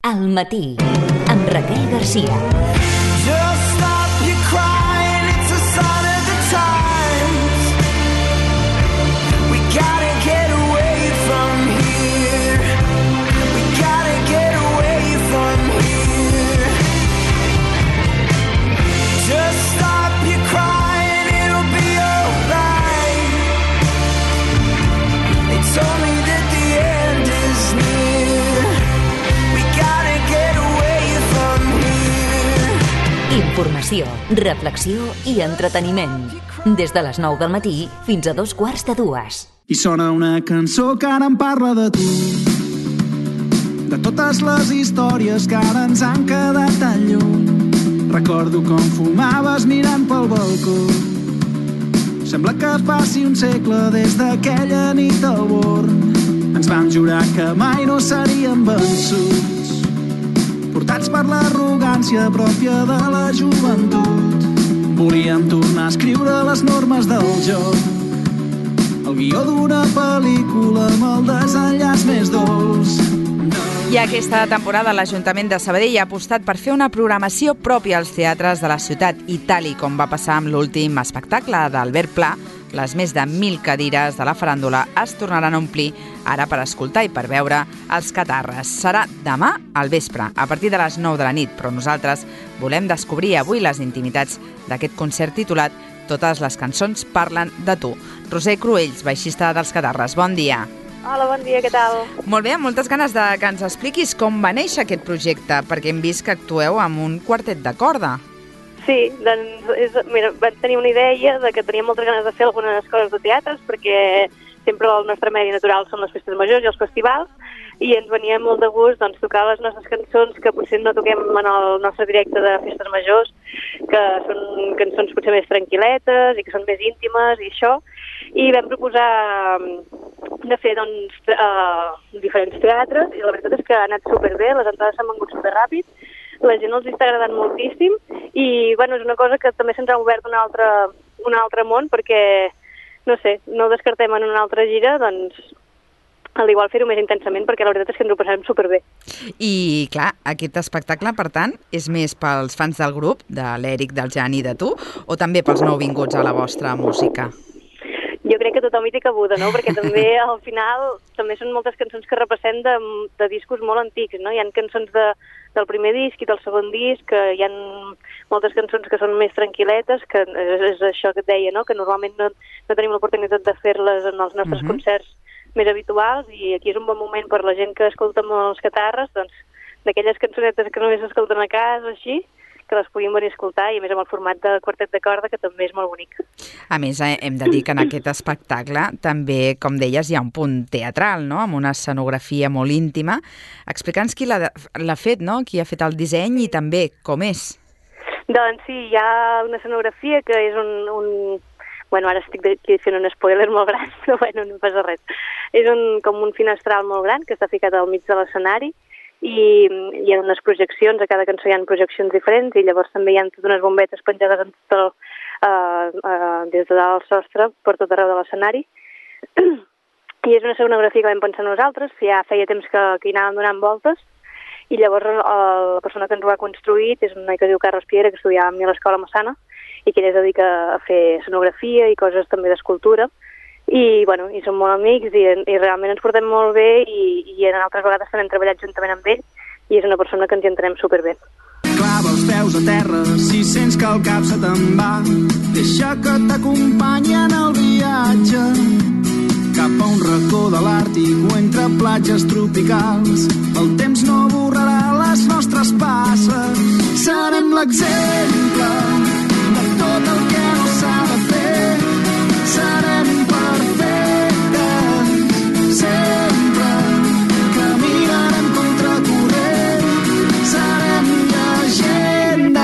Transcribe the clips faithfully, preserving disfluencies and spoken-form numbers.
Al matí, amb Raquel Garcia. Just stop your crying, it's a sign of the times. We gotta get away from here. We gotta get away from here. Just stop your crying, it'll be alright. They told me that the end is near. We gotta get away from here. Informació, reflexió i entreteniment. Des de les nou del matí fins a dos quarts de dues. I sona una cançó que ara em parla de tu, de totes les històries que ara ens han quedat tan lluny. Recordo com fumaves mirant pel balcó. Sembla que faci un segle des d'aquella nit al Born. Ens vam jurar que mai no seríem vençuts, portats per l'arrogància pròpia de la joventut. Volíem tornar a escriure les normes del joc, el guió d'una pel·lícula amb el desenllaç més dolç. I aquesta temporada l'Ajuntament de Sabadell ha apostat per fer una programació pròpia als teatres de la ciutat i tal i com va passar amb l'últim espectacle d'Albert Pla, les més de mil cadires de la faràndula es tornaran a omplir ara per escoltar i per veure els Catarres. Serà demà al vespre, a partir de les nou de la nit, però nosaltres volem descobrir avui les intimitats d'aquest concert titulat Totes les cançons parlen de tu. Roser Cruells, baixista dels Catarres, bon dia. Hola, bon dia, què tal? Molt bé, amb moltes ganes de que ens expliquis com va néixer aquest projecte, perquè hem vist que actueu amb un quartet de corda. Sí, doncs, és, mira, vam tenir una idea de que teníem moltes ganes de fer algunes coses de teatres, perquè sempre el nostre medi natural són les festes majors i els festivals, i ens venia molt de gust doncs, tocar les nostres cançons que potser no toquem en el nostre directe de festes majors, que són cançons potser més tranquil·letes i que són més íntimes i això, i vam proposar de fer doncs, uh, diferents teatres, i la veritat és que ha anat superbé, les entrades s'han vengut superràpid, la gent els està agradant moltíssim, i bueno, és una cosa que també se'ns ha obert un altre, un altre món, perquè, no sé, no descartem en una altra gira, doncs, al igual fer-ho més intensament, perquè la veritat és que ens ho passarem superbé. I, clar, aquest espectacle, per tant, és més pels fans del grup, de l'Eric, del Jan i de tu, o també pels nouvinguts a la vostra música? Jo crec que tothom hi té cabuda, no? Perquè també, al final, també són moltes cançons que repassem de, de discos molt antics, no? Hi ha cançons de, del primer disc i del segon disc, que hi ha moltes cançons que són més tranquil·letes, que és, és això que et deia, no? Que normalment no, no tenim l'oportunitat de fer-les en els nostres uh-huh. concerts més habituals, i aquí és un bon moment per la gent que escolta molt els Catarres, doncs, d'aquelles cançonetes que només s'escolten a casa, així, que les puguin venir a escoltar, i a més amb el format de quartet de corda, que també és molt bonic. A més, hem de dir que en aquest espectacle també, com deies, hi ha un punt teatral, no?, amb una escenografia molt íntima. Explica'ns qui l'ha, l'ha fet, no?, qui ha fet el disseny i també com és. Doncs sí, hi ha una escenografia que és un... un... Bueno, ara estic aquí fent un spoiler molt gran, però bueno, no passa res. És un, com un finestral molt gran que està ficat al mig de l'escenari, i hi ha unes projeccions, a cada cançó hi ha projeccions diferents, i llavors també hi ha totes unes bombetes penjades en tot el, uh, uh, des de dalt al sostre per tot arreu de l'escenari. I és una escenografia que vam pensar nosaltres, ja feia temps que, que hi anàvem donant voltes, i llavors uh, la persona que ens ho ha construït és un noi que es diu Carles Piera, que estudiava amb mi a l'Escola Massana, i que ell es dedica a fer escenografia i coses també d'escultura, i, bueno, i som molt amics, i, i realment ens portem molt bé, i, i en altres vegades també hem treballat juntament amb ell, i és una persona que ens hi entenem superbé. Clava els peus a terra si sents que el cap se te'n va, deixa que t'acompanyi en el viatge cap a un racó de l'Àrtic o entre platges tropicals. El temps no borrarà les nostres passes, serem l'exemple de tot el que no s'ha de fer, serem imperfectes sempre, caminarem contracorrent, serem llegenda.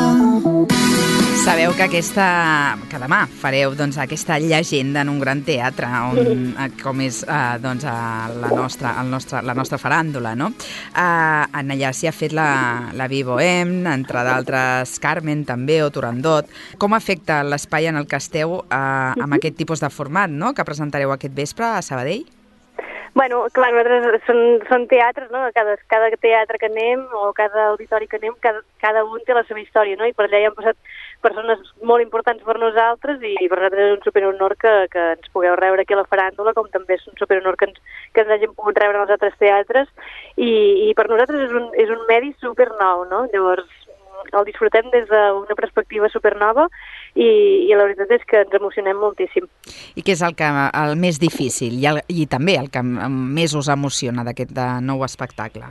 Sabeu que aquesta, que demà fareu doncs, aquesta llegenda en un gran teatre, on, com és eh, doncs, la, nostra, el nostre, la nostra faràndula, no? Eh, en allà s'hi ha fet la, la Vivoem, entre d'altres Carmen també, o Turandot. Com afecta l'espai en el que esteu eh, amb aquest tipus de format, no?, que presentareu aquest vespre a Sabadell? Bueno, clar, nosaltres són, són teatres, no? Cada, cada teatre que anem o cada auditori que anem, cada, cada un té la seva història, no? I per allà hi han passat persones molt importants per nosaltres i per nosaltres és un superhonor que, que ens pugueu rebre aquí a la faràndula, com també és un superhonor que ens, que ens hagin pogut rebre en els altres teatres i, i per nosaltres és un, és un medi supernou, no? Llavors el disfrutem des d'una perspectiva supernova i, i la veritat és que ens emocionem moltíssim. I què és el, que, el més difícil i, el, i també el que més us emociona d'aquest nou espectacle?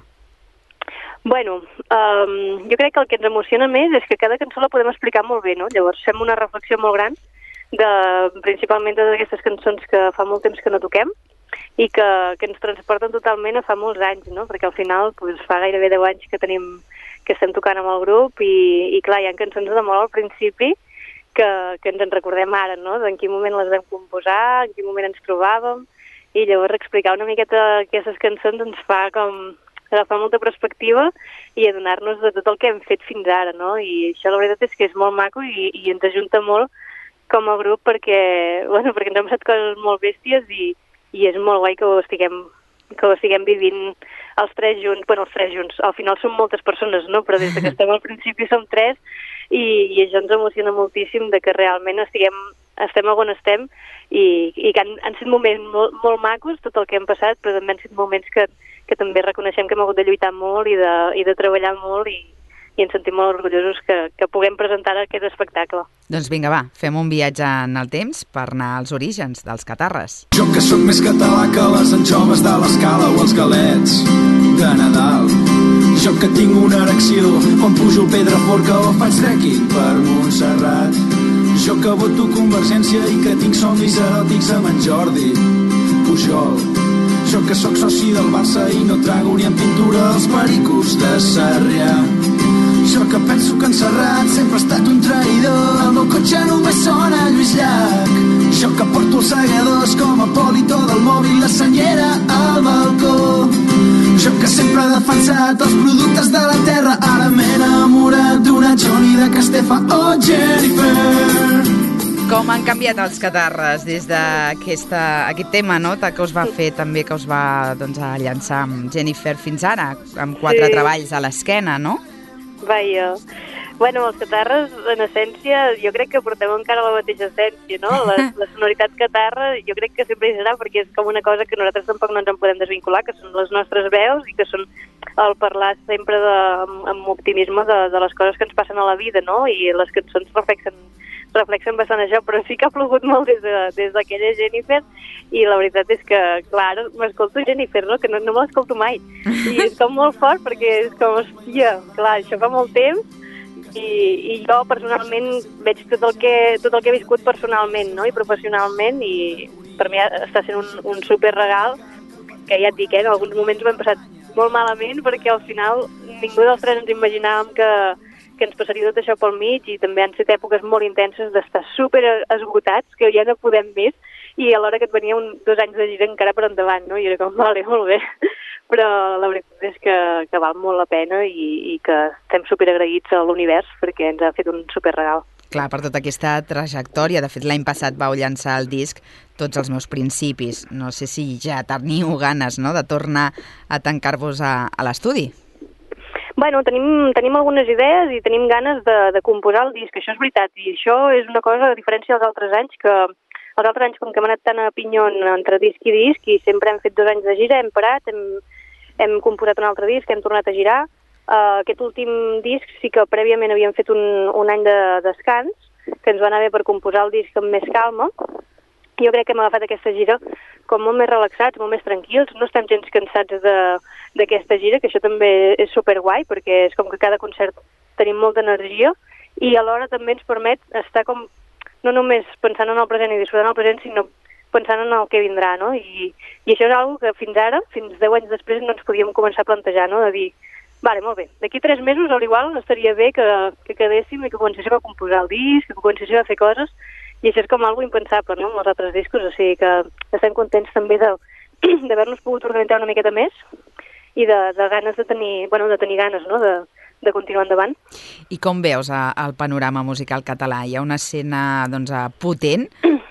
Bueno, um, jo crec que el que ens emociona més és que cada cançó la podem explicar molt bé, no? Llavors fem una reflexió molt gran de principalment d'aquestes cançons que fa molt temps que no toquem i que, que ens transporten totalment a fa molts anys, no? Perquè al final pues, fa gairebé deu anys que tenim que estem tocant amb el grup i, i clar, hi ha cançons de molt al principi que, que ens en recordem ara, no? En quin moment les vam composar, en quin moment ens trobàvem i llavors explicar una miqueta aquestes cançons ens fa com agafar molta perspectiva i adonar-nos de tot el que hem fet fins ara, no? I això la veritat és que és molt maco i, i ens ajunta molt com a grup perquè, bueno, perquè ens hem passat coses molt bèsties i, i és molt guai que ho estiguem que ho estiguem vivint els tres junts, bueno, els tres junts, al final som moltes persones, no? Però des que estem al principi som tres i, i això ens emociona moltíssim de que realment estiguem, estem on estem i, i que han, han sigut moments molt, molt macos, tot el que hem passat, però també han sigut moments que, que també reconeixem que hem hagut de lluitar molt i de, i de treballar molt i, i ens sentim molt orgullosos que, que puguem presentar aquest espectacle. Doncs vinga, va, fem un viatge en el temps per anar als orígens dels Catarres. Jo que sóc més català que les anxoves de l'Escala o els galets de Nadal. Jo que tinc una erecció quan pujo el Pedraforca o faig trekking per Montserrat. Jo que voto Convergència i que tinc somnis eròtics amb en Jordi Pujol. Jo que sóc soci del Barça i no trago ni en pintura els pericos de Sarrià. Jo que penso que en Serrat sempre ha estat un traïdor. El meu cotxe només sona Lluís Llach. Jo que porto els segadors com a polito del mòbil, la senyera al balcó. Jo que sempre he defensat els productes de la terra. Ara m'he enamorat d'una Johnny de Castefa o oh, Jennifer. Com han canviat els Catarres des d'aquest tema, no?, que us va fer també, que us va doncs, a llançar amb Jennifer fins ara, amb quatre sí. treballs a l'esquena, no? Vaja. Bueno, els Catarres, en essència, jo crec que portem encara la mateixa essència, no? La, la sonoritat catarra jo crec que sempre hi serà, perquè és com una cosa que nosaltres tampoc no ens en podem desvincular, que són les nostres veus i que són el parlar sempre de, amb, amb optimisme de, de les coses que ens passen a la vida, no? I les cançons reflexen, reflexen bastant això, però sí que ha plogut molt des, de, des d'aquella Jennifer i la veritat és que, clar, m'escolto Jennifer, no? Que no, no me l'escolto mai. I és com molt fort perquè és com, hòstia, clar, això fa molt temps i, i jo personalment veig tot el que, tot el que he viscut personalment, no? I professionalment i per mi està sent un, un super regal que ja et dic, eh? En alguns moments ho hem passat molt malament perquè al final ningú dels tres ens imaginàvem que, que ens passaria tot això pel mig i també han estat èpoques molt intenses d'estar super esgotats, que ja no podem més i alhora que et venia un, dos anys de gira encara per endavant, no? I era com, vale, molt bé. Però la veritat és que, que val molt la pena i, i que estem superagraïts a l'univers perquè ens ha fet un superregal. Clar, per tota aquesta trajectòria. De fet, l'any passat vau llançar el disc Tots els meus principis. No sé si ja teniu ganes, no?, de tornar a tancar-vos a, a l'estudi. Bueno, tenim, tenim algunes idees i tenim ganes de, de composar el disc, això és veritat. I això és una cosa, a diferència dels altres anys, que els altres anys, com que hem anat tan a pinyon entre disc i disc, i sempre hem fet dos anys de gira, hem parat, hem, hem composat un altre disc, hem tornat a girar. Uh, aquest últim disc sí que prèviament havíem fet un, un any de descans, que ens va anar bé per composar el disc amb més calma. Jo crec que hem agafat aquesta gira com molt més relaxats, molt més tranquils, no estem gens cansats d'aquesta gira, que això també és superguai, perquè és com que cada concert tenim molta energia, i alhora també ens permet estar com no només pensant en el present i disfrutant el present, sinó pensant en el que vindrà, no? I, i això és una que fins ara, fins deu anys després, no ens podíem començar a plantejar, no? De dir, vale, molt bé, d'aquí tres mesos al igual estaria bé que, que quedéssim i que comencéssim a composar el disc, que comencéssim a fer coses, i això és com algo impensable, no?, amb els altres discos, o sigui que estem contents també d'haver-nos pogut organitzar una miqueta més i de, de ganes de tenir, bueno, de tenir ganes, no?, de, de continuar endavant. I com veus el panorama musical català? Hi ha una escena doncs, potent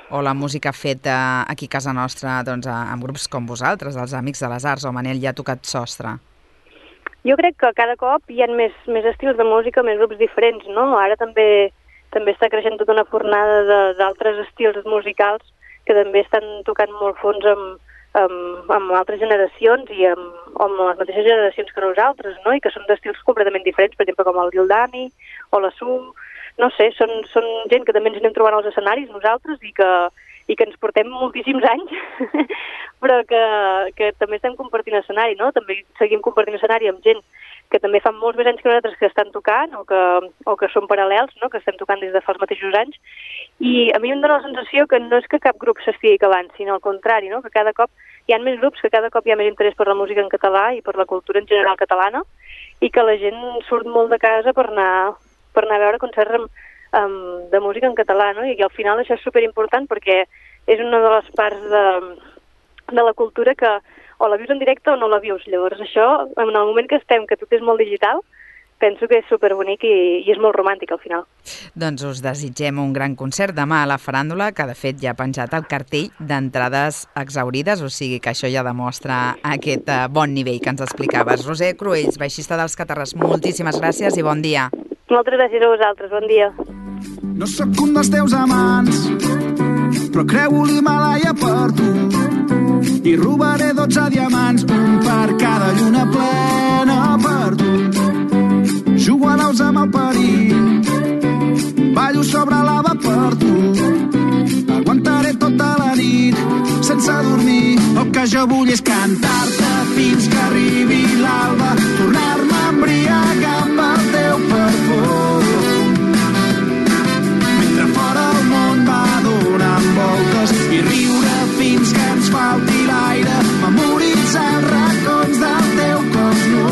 o la música feta aquí a casa nostra doncs, amb grups com vosaltres, els Amics de les Arts, o Manel ja ha tocat sostre? Jo crec que cada cop hi ha més, més estils de música, més grups diferents, no? Ara també també està creixent tota una fornada d'altres estils musicals que també estan tocant molt fons amb, amb, amb altres generacions i amb, amb les mateixes generacions que nosaltres, no? I que són d'estils completament diferents, per exemple, com el Gildami o la Su. No sé, són, són gent que també ens anem trobant als escenaris nosaltres i que, i que ens portem moltíssims anys, però que, que també estem compartint escenari, no? També seguim compartint escenari amb gent que també fan molts més anys que nosaltres que estan tocant o que, o que són paral·lels, no? Que estem tocant des de fa els mateixos anys. I a mi em dóna la sensació que no és que cap grup s'estigui acabant, sinó al contrari, no? Que cada cop hi ha més grups, que cada cop hi ha més interès per la música en català i per la cultura en general catalana, i que la gent surt molt de casa per anar, per anar a veure concerts amb, amb, de música en català, no? I al final això és superimportant perquè és una de les parts de, de la cultura que o la vius en directe o no la vius. Llavors això, en el moment que estem, que tot és molt digital, penso que és superbonic i, i és molt romàntic al final. Doncs us desitgem un gran concert demà a la Faràndula, que de fet ja ha penjat el cartell d'entrades exaurides, o sigui que això ja demostra aquest bon nivell que ens explicaves. Roser Cruells, baixista dels Catarres, moltíssimes gràcies i bon dia. Moltes gràcies a vosaltres, bon dia. No sóc un dels teus amants, però creu l'Himalaya per tu. I robaré dotze diamants, un per cada lluna plena per tu. Jugo a naus amb el perill, ballo sobre lava per tu. Aguantaré tota la nit sense dormir. El que jo vull és cantar-te fins que arribi l'alba, tornar-me a embriagar amb el teu perfum. Mentre fora el món va donant voltes i riure fins que ens falti l'aire, memoritzar els racons del teu cos nu,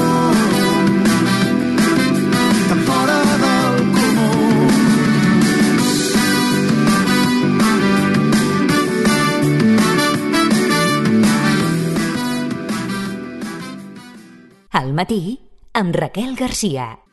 tan fora del comú. Al matí, amb Raquel Garcia.